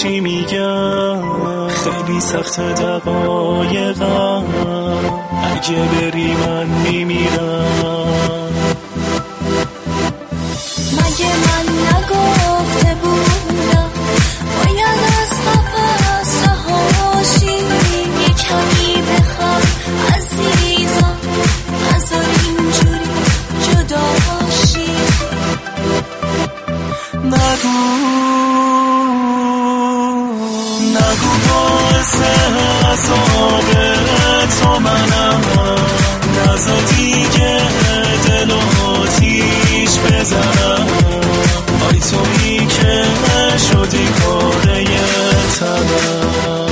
چی میگم، خیلی سخت دقایقم، اگه بری من میمیرم. مگه من نگفته بودم باید از قفس رهاشی؟ یه کمی بخواب عزیزم، نذار اینجوری جداشی. نگو باعث عذاب تو منم، نذار دیگه دل و آتیش بزنم. آی تویی که شدی پاره تنم.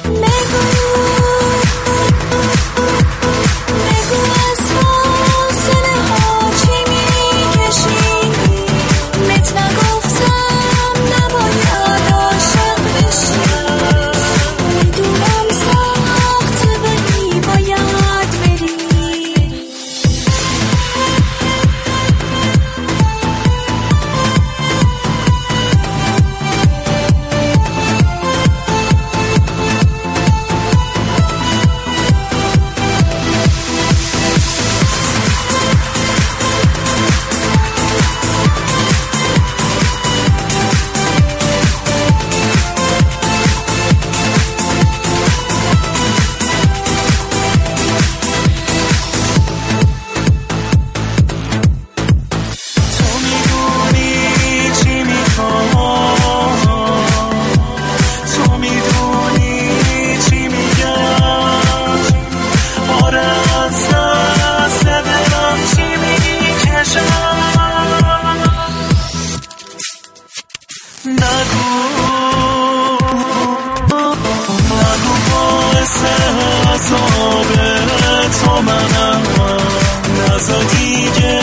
نگو باعث عذاب تو منم، نذار دیگه